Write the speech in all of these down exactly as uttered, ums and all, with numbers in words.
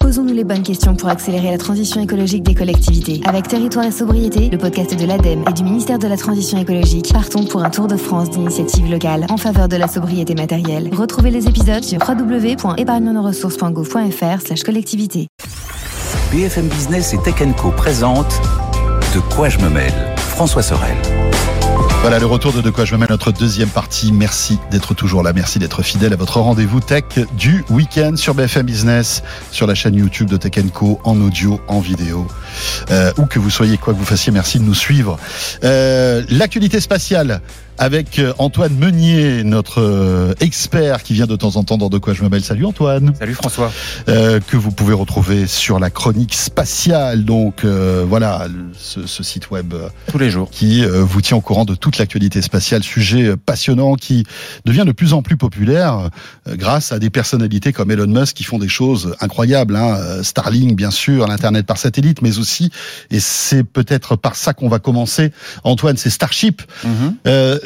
Posons-nous les bonnes questions pour accélérer la transition écologique des collectivités. Avec Territoire et Sobriété, le podcast de l'ADEME et du ministère de la Transition écologique, partons pour un tour de France d'initiatives locales en faveur de la sobriété matérielle. Retrouvez les épisodes sur w w w point épargne nos ressources point gouv point f r slash collectivité. B F M Business et Tech and Co présente De quoi je me mêle, François Sorel. Voilà le retour de De quoi je me mêle, notre deuxième partie. Merci d'être toujours là, merci d'être fidèle à votre rendez-vous tech du week-end sur B F M Business, sur la chaîne YouTube de Tech and Co, en audio, en vidéo, euh, où que vous soyez, quoi que vous fassiez, merci de nous suivre. Euh, l'actualité spatiale avec Antoine Meunier, notre euh, expert qui vient de temps en temps dans De quoi je me mêle. Salut Antoine. Salut François. Euh, que vous pouvez retrouver sur la chronique spatiale. Donc euh, voilà, ce, ce site web euh, tous les jours qui euh, vous tient au courant de toute l'actualité spatiale. Sujet passionnant qui devient de plus en plus populaire euh, grâce à des personnalités comme Elon Musk qui font des choses incroyables. Hein. Starlink, bien sûr, l'Internet par satellite, mais aussi, et c'est peut-être par ça qu'on va commencer, Antoine, c'est Starship. Mm-hmm. Euh,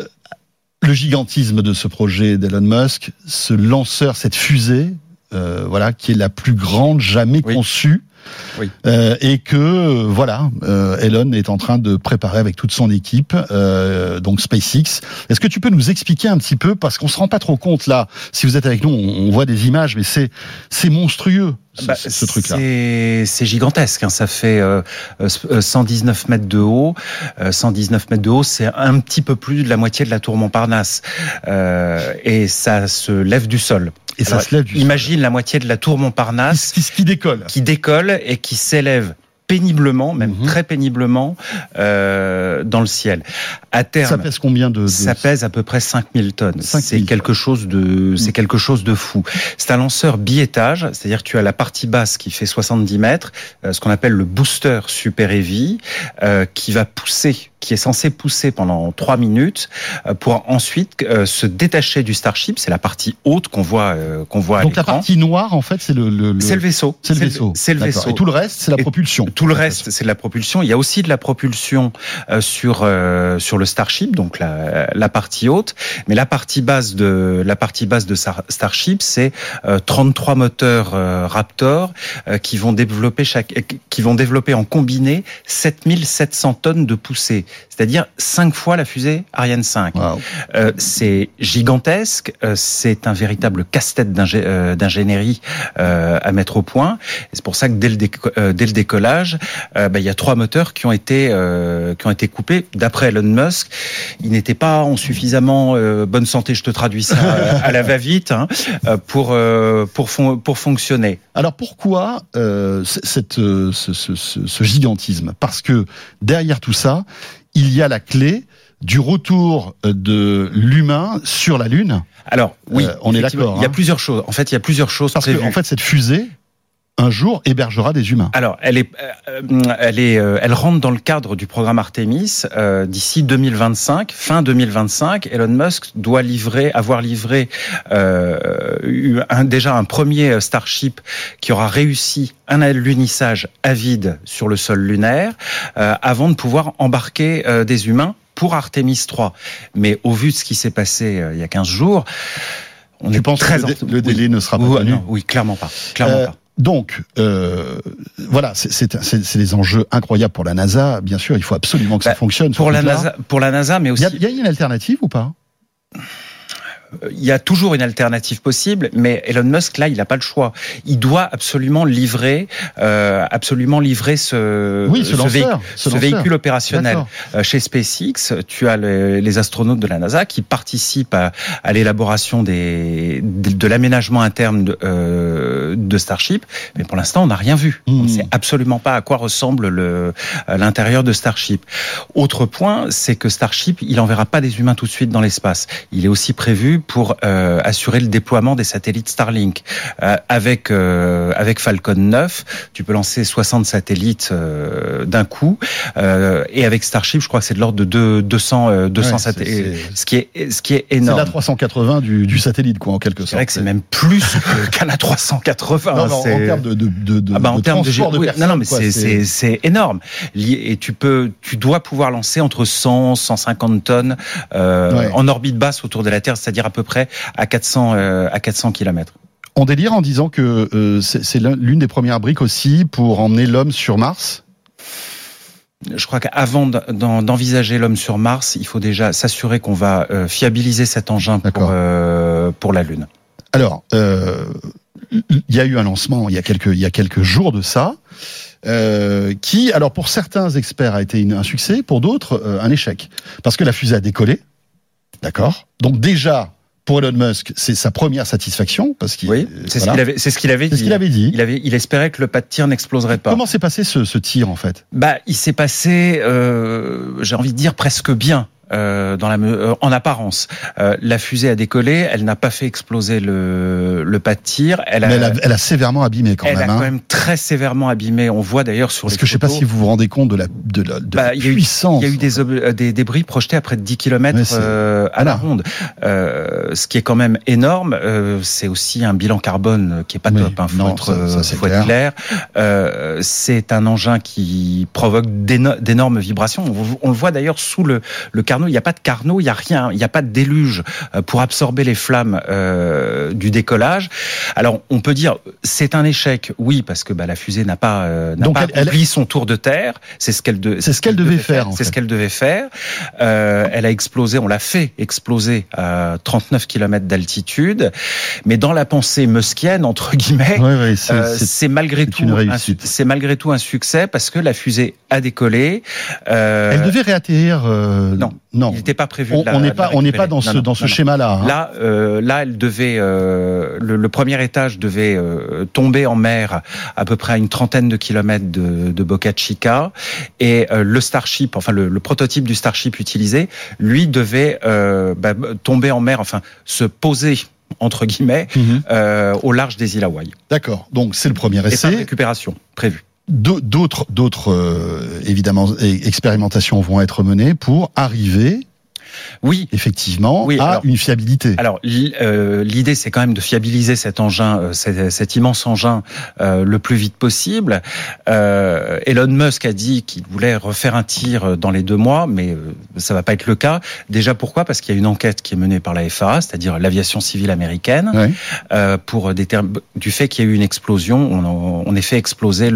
le gigantisme de ce projet d'Elon Musk, ce lanceur, cette fusée, euh, voilà, qui est la plus grande jamais oui. conçue. Oui. Euh, et que euh, voilà, euh, Elon est en train de préparer avec toute son équipe, euh, donc SpaceX. Est-ce que tu peux nous expliquer un petit peu, parce qu'on se rend pas trop compte là. Si vous êtes avec nous, on, on voit des images, mais c'est c'est monstrueux. Ce, bah, ce truc-là. C'est, c'est gigantesque. Hein. Ça fait euh, cent dix-neuf mètres de haut. Euh, cent dix-neuf mètres de haut, c'est un petit peu plus de la moitié de la tour Montparnasse. Euh, et ça se lève du sol. Et Alors, ça se lève du imagine sol. La moitié de la tour Montparnasse qui, qui, qui décolle, qui décolle et qui s'élève péniblement, même mmh. très péniblement, euh, dans le ciel. À terme, ça pèse combien de, de... Ça pèse à peu près cinq mille tonnes. cinq mille c'est quelque chose de, mmh. c'est quelque chose de fou. C'est un lanceur biétage, c'est-à-dire que tu as la partie basse qui fait soixante-dix mètres, euh, ce qu'on appelle le booster Super Heavy, euh, qui va pousser, qui est censé pousser pendant trois minutes, euh, pour ensuite euh, se détacher du Starship. C'est la partie haute qu'on voit, euh, qu'on voit à Donc l'écran. La partie noire, en fait, c'est le, le, le... c'est le vaisseau. C'est le vaisseau. C'est le vaisseau. Et tout le reste, c'est la Et propulsion. Tout le reste, c'est de la propulsion. Il y a aussi de la propulsion euh, sur euh, sur le Starship, donc la, la partie haute. Mais la partie basse de la partie basse de Starship, c'est euh, trente-trois moteurs euh, Raptor euh, qui vont développer chaque, qui vont développer en combiné sept mille sept cents tonnes de poussée, c'est-à-dire cinq fois la fusée Ariane cinq. Wow. Euh, c'est gigantesque. Euh, c'est un véritable casse-tête d'ingé- euh, d'ingénierie euh, à mettre au point. Et c'est pour ça que dès le, déco- euh, dès le décollage, Euh, bah, il y a trois moteurs qui ont été euh, qui ont été coupés. D'après Elon Musk, ils n'étaient pas en suffisamment euh, bonne santé. Je te traduis ça à la va-vite hein, pour euh, pour fon- pour fonctionner. Alors pourquoi euh, cette euh, ce, ce, ce, ce gigantisme ? Parce que derrière tout ça, il y a la clé du retour de l'humain sur la Lune. Alors oui, euh, on est d'accord. Il y a hein. plusieurs choses. En fait, il y a plusieurs choses Parce prévues. que en fait, cette fusée un jour hébergera des humains. Alors, elle est, euh, elle est, euh, elle rentre dans le cadre du programme Artemis euh, d'ici deux mille vingt-cinq, fin deux mille vingt-cinq. Elon Musk doit livrer, avoir livré euh, un, déjà un premier Starship qui aura réussi un alunissage à vide sur le sol lunaire euh, avant de pouvoir embarquer euh, des humains pour Artemis trois. Mais au vu de ce qui s'est passé euh, il y a quinze jours, on tu est penses très que le, en... le délai oui. ne sera pas oui, tenu non, oui, clairement pas, clairement euh... pas. Donc, euh, voilà, c'est, c'est, c'est, c'est des enjeux incroyables pour la NASA. Bien sûr, il faut absolument que bah, ça fonctionne. Pour la NASA, pour la NASA, mais aussi. Il y a, il y a une alternative ou pas ? Il y a toujours une alternative possible, mais Elon Musk, là, il n'a pas le choix. Il doit absolument livrer, euh, absolument livrer ce, oui, ce, ce, lanceur, véhicule, ce, ce véhicule opérationnel. D'accord. Chez SpaceX, tu as les, les astronautes de la NASA qui participent à, à l'élaboration des, de, de l'aménagement interne de, euh, de Starship, mais pour l'instant, on n'a rien vu. Mmh. On ne sait absolument pas à quoi ressemble le, l'intérieur de Starship. Autre point, c'est que Starship, il n'enverra pas des humains tout de suite dans l'espace. Il est aussi prévu pour euh, assurer le déploiement des satellites Starlink. Euh, avec euh, avec Falcon neuf, tu peux lancer soixante satellites euh, d'un coup. Euh, et avec Starship, je crois que c'est de l'ordre de deux cents, euh, deux cents ouais, satellites, ce qui est ce qui est énorme. C'est l'A trois cent quatre-vingts du, du satellite, quoi, en quelque sorte. C'est vrai que c'est même plus qu'un A trois cent quatre-vingts. Non, non, c'est... en termes de de de, de, ah bah, en de termes transport de, de, oui, personnes, non, non, mais quoi, c'est, c'est c'est énorme. Et tu peux, tu dois pouvoir lancer entre cent, cent cinquante tonnes euh, ouais. en orbite basse autour de la Terre, c'est-à-dire à peu près à quatre cents, euh, à quatre cents kilomètres. On délire en disant que euh, c'est, c'est l'une des premières briques aussi pour emmener l'homme sur Mars. Je crois qu'avant d'envisager l'homme sur Mars, il faut déjà s'assurer qu'on va euh, fiabiliser cet engin pour, euh, pour la Lune. Alors, euh, il y a eu un lancement il y a quelques, il y a quelques jours de ça, euh, qui, alors pour certains experts a été une, un succès, pour d'autres euh, un échec. Parce que la fusée a décollé, d'accord ? Donc déjà, pour Elon Musk, c'est sa première satisfaction, parce qu'il, oui, c'est, voilà. ce qu'il avait, c'est ce qu'il avait c'est dit. Ce qu'il avait dit. Il avait, il espérait que le pas de tir n'exploserait pas. Comment s'est passé ce, ce tir, en fait ? Bah, il s'est passé, euh, j'ai envie de dire presque bien. Euh, dans la, euh, en apparence, euh, la fusée a décollé, elle n'a pas fait exploser le, le pas de tir. Elle a, Mais elle a, elle a sévèrement abîmé quand elle même. Elle a hein. quand même très sévèrement abîmé. On voit d'ailleurs sur Parce les que photos, je sais pas si vous vous rendez compte de la, de la, de bah, la il y a puissance. Eu, il y a eu des, ob- des débris projetés à près de dix kilomètres euh, à voilà. la ronde. Euh, ce qui est quand même énorme. Euh, c'est aussi un bilan carbone qui est pas Mais top. Hein, faut non, être, ça, ça, faut être clair. Euh, c'est un engin qui provoque d'éno- d'énormes vibrations. On, on le voit d'ailleurs sous le, le carnot. Il n'y a pas de carnot. Il n'y a rien, il n'y a pas de déluge pour absorber les flammes euh, du décollage. Alors, on peut dire c'est un échec, oui, parce que bah, la fusée n'a pas, euh, n'a Donc pas elle, accompli elle... son tour de terre. C'est ce qu'elle, de... c'est ce qu'elle devait, devait faire. faire. En c'est fait. ce qu'elle devait faire. Euh, elle a explosé, on l'a fait exploser à trente-neuf kilomètres d'altitude. Mais dans la pensée muskienne, entre guillemets, ouais, ouais, c'est, euh, c'est, c'est malgré c'est tout, un, c'est malgré tout un succès parce que la fusée a décollé. Euh... Elle devait réatterrir. Euh... Non. Non, il n'était pas prévu. On n'est pas, on n'est pas dans ce non, dans non, ce non. schéma-là. Hein. Là, euh, là, elle devait, euh, le, le premier étage devait euh, tomber en mer à peu près à une trentaine de kilomètres de, de Boca Chica, et euh, le Starship, enfin le, le prototype du Starship utilisé, lui devait euh, bah, tomber en mer, enfin se poser entre guillemets mm-hmm. euh, au large des îles Hawaï. D'accord. Donc c'est le premier essai. Et pas de récupération prévue. D'autres, d'autres euh, évidemment, expérimentations vont être menées pour arriver, oui, effectivement, oui, à alors, une fiabilité. Alors, euh, l'idée, c'est quand même de fiabiliser cet engin, euh, cet, cet immense engin, euh, le plus vite possible. Euh, Elon Musk a dit qu'il voulait refaire un tir dans les deux mois, mais euh, ça va pas être le cas. Déjà, pourquoi ? Parce qu'il y a une enquête qui est menée par la F A A, c'est-à-dire l'aviation civile américaine, oui. euh, pour déterminer du fait qu'il y a eu une explosion. On, on a fait exploser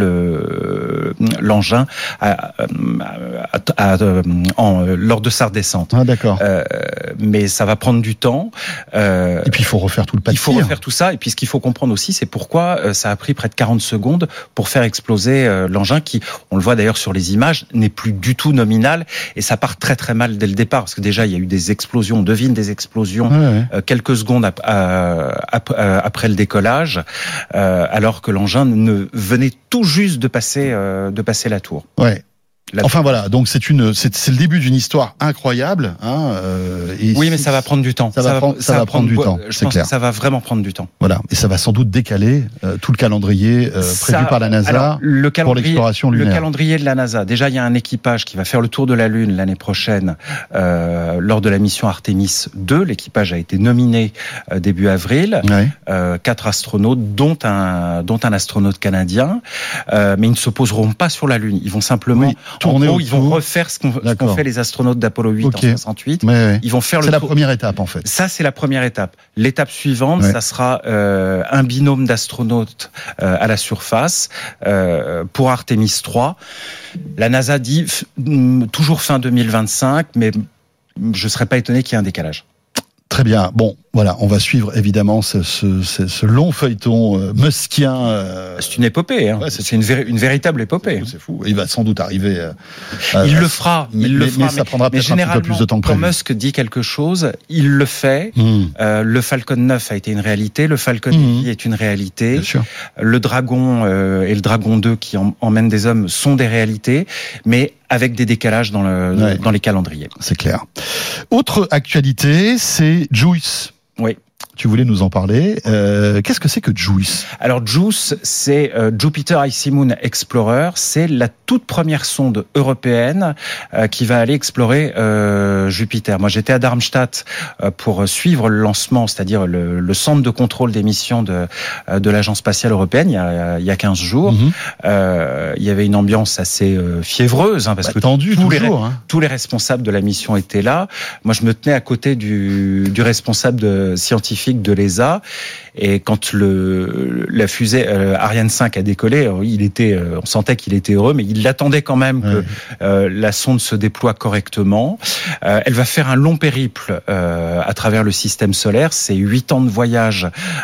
le l'engin à, à, à, à, en, lors de sa redescente. Ah, d'accord. Euh, mais ça va prendre du temps. Euh, et puis il faut refaire tout le pas de Il faut tir. refaire tout ça. Et puis ce qu'il faut comprendre aussi, c'est pourquoi euh, ça a pris près de quarante secondes pour faire exploser euh, l'engin qui, on le voit d'ailleurs sur les images, n'est plus du tout nominal. Et ça part très très mal dès le départ. Parce que déjà, il y a eu des explosions, on devine des explosions ouais, ouais. Euh, quelques secondes ap- à, ap- euh, après le décollage, euh, alors que l'engin ne venait tout juste de passer, euh, de passer la tour. Ouais. Enfin voilà, donc c'est une, c'est, c'est le début d'une histoire incroyable. Hein, euh, et oui, mais ça va prendre du temps. Ça, ça va, prendre, ça, ça va prendre, prendre du temps. Je c'est pense clair. que ça va vraiment prendre du temps. Voilà, et ça va sans doute décaler euh, tout le calendrier euh, ça, prévu par la NASA alors, le pour l'exploration lunaire. Le calendrier de la NASA. Déjà, il y a un équipage qui va faire le tour de la Lune l'année prochaine euh, lors de la mission Artemis deux. L'équipage a été nominé euh, début avril. Ouais. Euh, quatre astronautes, dont un, dont un astronaute canadien, euh, mais ils ne se poseront pas sur la Lune. Ils vont simplement oui, tourner en gros, autour. Ils vont refaire ce qu'ont, ce qu'ont fait les astronautes d'Apollo huit okay. en soixante-huit. Ouais, ouais. Ils vont faire c'est le la tour. première étape en fait. Ça, c'est la première étape. L'étape suivante, ouais. ça sera euh, un binôme d'astronautes euh, à la surface euh, pour Artemis trois. La NASA dit f- toujours fin deux mille vingt-cinq, mais je serais pas étonné qu'il y ait un décalage. Très bien. Bon, voilà, on va suivre évidemment ce, ce, ce, ce long feuilleton euh, muskien. Euh... C'est une épopée, hein. Ouais, c'est, c'est une, véri- une véritable épopée. C'est fou. Il va sans doute arriver. Euh, il à, le fera. Mais, il le mais, fera. Mais ça prendra mais peut-être un petit peu plus de temps que prévu. Quand Musk dit quelque chose, il le fait. Mmh. Euh, le Falcon neuf a été une réalité. Le Falcon Heavy mmh. est une réalité. Bien sûr. Le Dragon euh, et le Dragon deux qui en, emmènent des hommes sont des réalités, mais avec des décalages dans, le, ouais. dans les calendriers. C'est clair. Autre actualité, c'est JUICE. Oui. Tu voulais nous en parler. Euh, qu'est-ce que c'est que JUICE ? Alors JUICE, c'est euh, Jupiter Icy Moon Explorer. C'est la toute première sonde européenne euh, qui va aller explorer euh, Jupiter. Moi, j'étais à Darmstadt euh, pour suivre le lancement, c'est-à-dire le, le centre de contrôle des missions de, euh, de l'Agence spatiale européenne il y a, il y a quinze jours. Mm-hmm. Euh, il y avait une ambiance assez euh, fiévreuse, hein, parce bah, que tendu, tous, toujours, les, hein. tous les responsables de la mission étaient là. Moi, je me tenais à côté du, du responsable de, scientifique scientifiques de l'E S A. Et quand le, la fusée euh, Ariane cinq a décollé, il était, euh, on sentait qu'il était heureux, mais il attendait quand même que ouais. euh, la sonde se déploie correctement. Euh, elle va faire un long périple euh, à travers le système solaire. C'est huit ans de voyage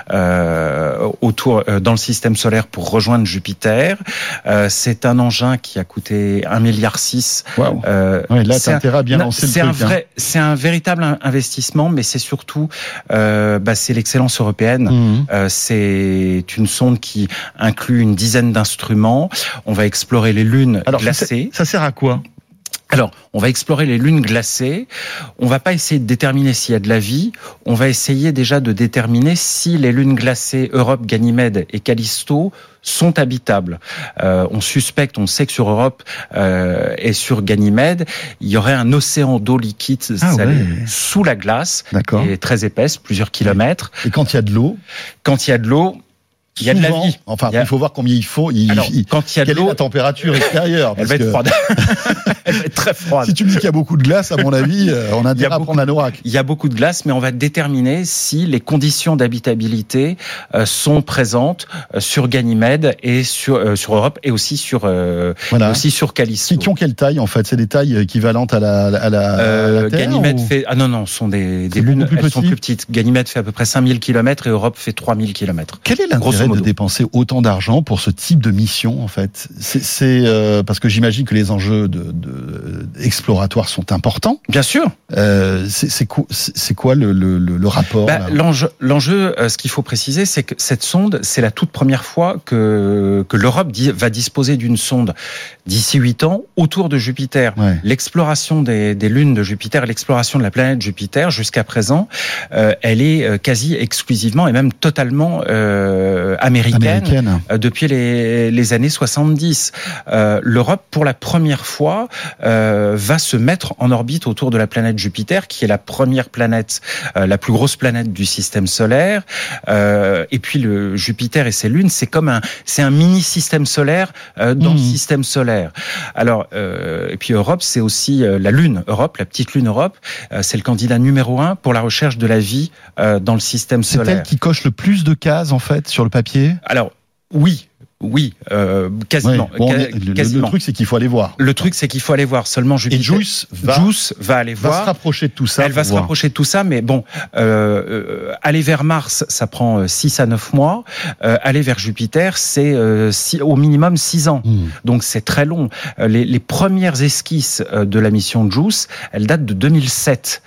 euh, autour euh, dans le système solaire pour rejoindre Jupiter. Euh, c'est un engin qui a coûté un milliard six. Wow. Euh, ouais, là, t'as intérêt à bien lancer le c'est truc. Un vrai, hein. C'est un véritable investissement, mais c'est surtout, euh, bah, c'est l'excellence européenne. Mmh. Euh, c'est une sonde qui inclut une dizaine d'instruments. On va explorer les lunes Alors, glacées. Ça sert à quoi ? Alors, on va explorer les lunes glacées. On va pas essayer de déterminer s'il y a de la vie. On va essayer déjà de déterminer si les lunes glacées Europe, Ganymède et Callisto sont habitables. Euh, on suspecte, on sait que sur Europe euh, et sur Ganymède, il y aurait un océan d'eau liquide ah salée ouais. sous la glace, D'accord. qui est très épaisse, plusieurs kilomètres. Et quand il y a de l'eau, quand il y a de l'eau. Il y a Souvent, de la vie. Enfin, il, a... il faut voir combien il faut. Il, Alors, il, quand il y a de quelle l'eau, est la température extérieure ? Elle va être froide. Elle va être très froide. Si tu me dis qu'il y a beaucoup de glace, à mon avis, on a intérêt à prendre la Norac. Il y a beaucoup de glace, mais on va déterminer si les conditions d'habitabilité euh, sont présentes euh, sur Ganymède et sur euh, sur Europe et aussi sur euh, voilà. aussi sur Callisto. Qui, qui ont quelle taille en fait ? C'est des tailles équivalentes à la à la, euh, à la Terre, Ganymède ou... fait ah non non, ce sont des des lunes, elles sont plus petites. Ganymède fait à peu près cinq mille kilomètres et Europe fait trois mille kilomètres. Quel est l'intérêt de dépenser autant d'argent pour ce type de mission en fait ? C'est, c'est euh, parce que j'imagine que les enjeux de, de exploratoires sont importants. Bien sûr. Euh, c'est, c'est, quoi, c'est quoi le, le, le rapport bah, l'enjeu, l'enjeu, euh, ce qu'il faut préciser, c'est que cette sonde, c'est la toute première fois que que l'Europe di- va disposer d'une sonde d'ici huit ans autour de Jupiter. Ouais. L'exploration des, des lunes de Jupiter, l'exploration de la planète Jupiter, jusqu'à présent, euh, elle est quasi exclusivement et même totalement euh, américaine. américaine. Depuis les, les années soixante-dix. Euh, L'Europe, pour la première fois, euh, va se mettre en orbite autour de la planète Jupiter, qui est la première planète, euh, la plus grosse planète du système solaire. Euh, et puis le Jupiter et ses lunes, c'est comme un, c'est un mini système solaire euh, dans mmh. le système solaire. Alors, euh, et puis Europe, c'est aussi euh, la Lune Europe, la petite Lune Europe. Euh, c'est le candidat numéro un pour la recherche de la vie euh, dans le système c'est solaire. C'est elle qui coche le plus de cases en fait sur le papier. Alors. Oui, oui, euh, quasiment. Ouais, bon, le, quasiment. Le truc, c'est qu'il faut aller voir. Le truc, c'est qu'il faut aller voir. Seulement Jupiter. Et Juice va, Juice va aller va voir. se rapprocher de tout ça. Elle va se voir. rapprocher de tout ça, mais bon, euh, euh, aller vers Mars, ça prend six à neuf mois. Euh, aller vers Jupiter, c'est euh, six, au minimum six ans. Mmh. Donc c'est très long. Les, les premières esquisses de la mission Juice, elles datent de deux mille sept.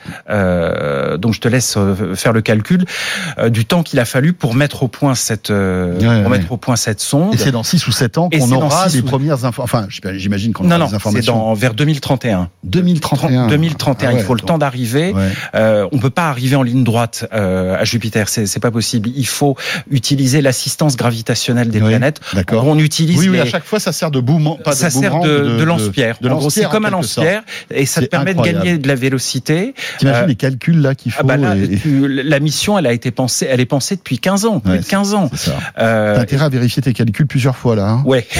Euh, donc je te laisse faire le calcul euh, du temps qu'il a fallu pour mettre au point cette, euh, ouais, pour ouais. mettre au point cette sonde. Et c'est dans six ou sept ans qu'on aura les ou... premières informations. Enfin, j'imagine qu'on non, aura non, des informations. Non, non, c'est dans, vers deux mille trente et un. deux mille trente et un. deux mille trente et un. Ah ouais, il faut le temps d'arriver. Ouais. Euh, on peut pas arriver en ligne droite euh, à Jupiter. C'est, c'est pas possible. Il faut utiliser l'assistance gravitationnelle des oui, planètes. D'accord. On utilise. Oui, oui, les... à chaque fois, ça sert de boomerang. Pas ça de sert de, de, de lance-pierre. De, de en gros, c'est comme un lance-pierre et ça c'est te permet incroyable. de gagner de la vélocité. T'imagines euh, les calculs là qu'il faut. Ah bah là, et... tu, la mission, elle a été pensée. Elle est pensée depuis quinze ans. Plus ouais, de quinze ans. C'est ça. Euh, T'as intérêt à vérifier tes calculs plusieurs fois là. Hein. Ouais.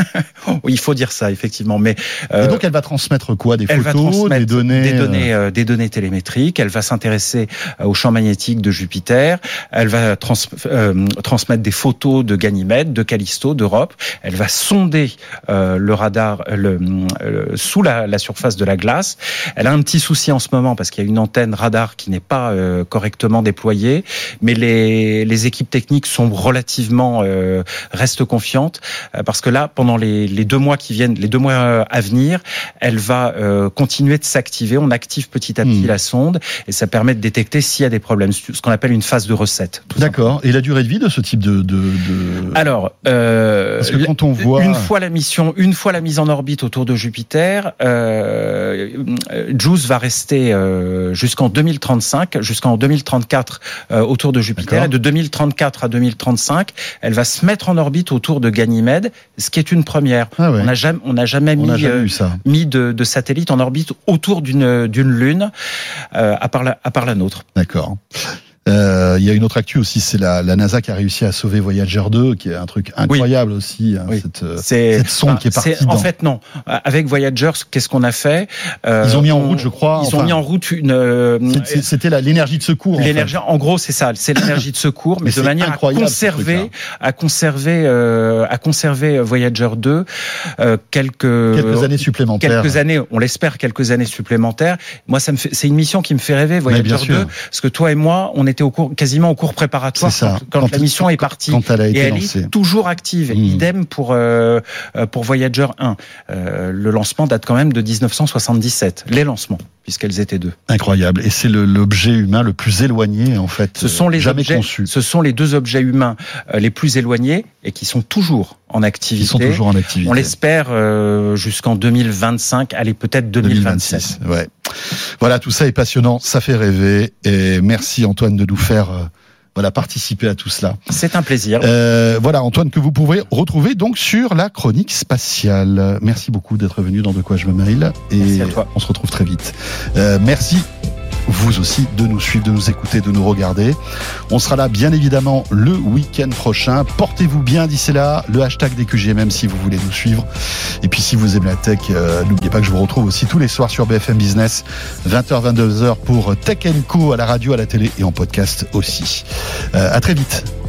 Oui, il faut dire ça effectivement. Mais euh, et donc elle va transmettre quoi ? Des photos, des données, des données, euh, des données télémétriques. Elle va s'intéresser au champ magnétique de Jupiter. Elle va trans, euh, transmettre des photos de Ganymède, de Callisto, d'Europe. Elle va sonder euh, le radar le, le, sous la, la surface de la glace. Elle a un petit souci en ce moment parce qu'il y a une antenne radar qui n'est pas euh, correctement déployée, mais les, les équipes techniques sont relativement euh, restent confiantes euh, parce que là, pendant les, les deux mois qui viennent, les deux mois à venir, elle va euh, continuer de s'activer. On active petit à petit mmh. la sonde et ça permet de détecter s'il y a des problèmes, ce qu'on appelle une phase de recette. D'accord. Simplement. Et la durée de vie de ce type de, de, de... Alors, euh, parce que quand on voit une fois la mission, une fois la mise en orbite autour de Jupiter, euh, Juice va rester euh, jusqu'en deux mille trente-cinq, jusqu'en deux mille trente-quatre euh, autour de Jupiter. D'accord. Et de deux mille trente-quatre à deux mille trente-cinq, elle va se mettre en orbite autour de Ganymède, ce qui est une première. Ah ouais. On n'a jamais, on n'a jamais on mis, a jamais euh, eu ça. mis de, de satellite en orbite autour d'une, d'une lune, euh, à part la, à part la nôtre. D'accord. Euh, il y a une autre actu aussi, c'est la, la NASA qui a réussi à sauver Voyager deux, qui est un truc incroyable oui. aussi. Hein, oui. cette, cette sonde enfin, qui est partie. C'est, dans... En fait, non. Avec Voyager, qu'est-ce qu'on a fait euh, Ils ont mis en route, je crois. Ils enfin, ont mis en route une. Euh, c'était la, l'énergie de secours. L'énergie, en, fait. en gros, c'est ça. C'est l'énergie de secours, mais, mais de manière à conserver, à conserver, euh, à conserver Voyager deux euh, quelques quelques années supplémentaires. Quelques années, on l'espère, quelques années supplémentaires. Moi, ça me fait, c'est une mission qui me fait rêver, Voyager deux, parce que toi et moi, on était au cours, quasiment au cours préparatoire ça. quand, quand, quand la mission est partie. Quand elle a été et elle lancée. est toujours active. Mmh. Idem pour euh, pour Voyager un. Euh, le lancement date quand même de dix-neuf cent soixante-dix-sept. Les lancements, puisqu'elles étaient deux. Incroyable. Et c'est le, l'objet humain le plus éloigné, en fait, ce sont les jamais objets, conçu. Ce sont les deux objets humains euh, les plus éloignés et qui sont toujours en activité. Ils sont toujours en activité. On l'espère euh, jusqu'en deux mille vingt-cinq, allez, peut-être deux mille vingt-six. deux mille vingt-six, ouais. Voilà, tout ça est passionnant, ça fait rêver. Et merci Antoine de nous faire... Euh, Voilà, participer à tout cela. C'est un plaisir. Euh, voilà, Antoine, que vous pouvez retrouver donc sur la chronique spatiale. Merci beaucoup d'être venu dans De quoi je me mail. Et merci à toi. On se retrouve très vite. Euh, merci. Vous aussi, de nous suivre, de nous écouter, de nous regarder. On sera là, bien évidemment, le week-end prochain. Portez-vous bien d'ici là. Le hashtag D Q J M si vous voulez nous suivre. Et puis, si vous aimez la tech, euh, n'oubliez pas que je vous retrouve aussi tous les soirs sur B F M Business, vingt heures, vingt-deux heures pour Tech and Co à la radio, à la télé et en podcast aussi. Euh, à très vite.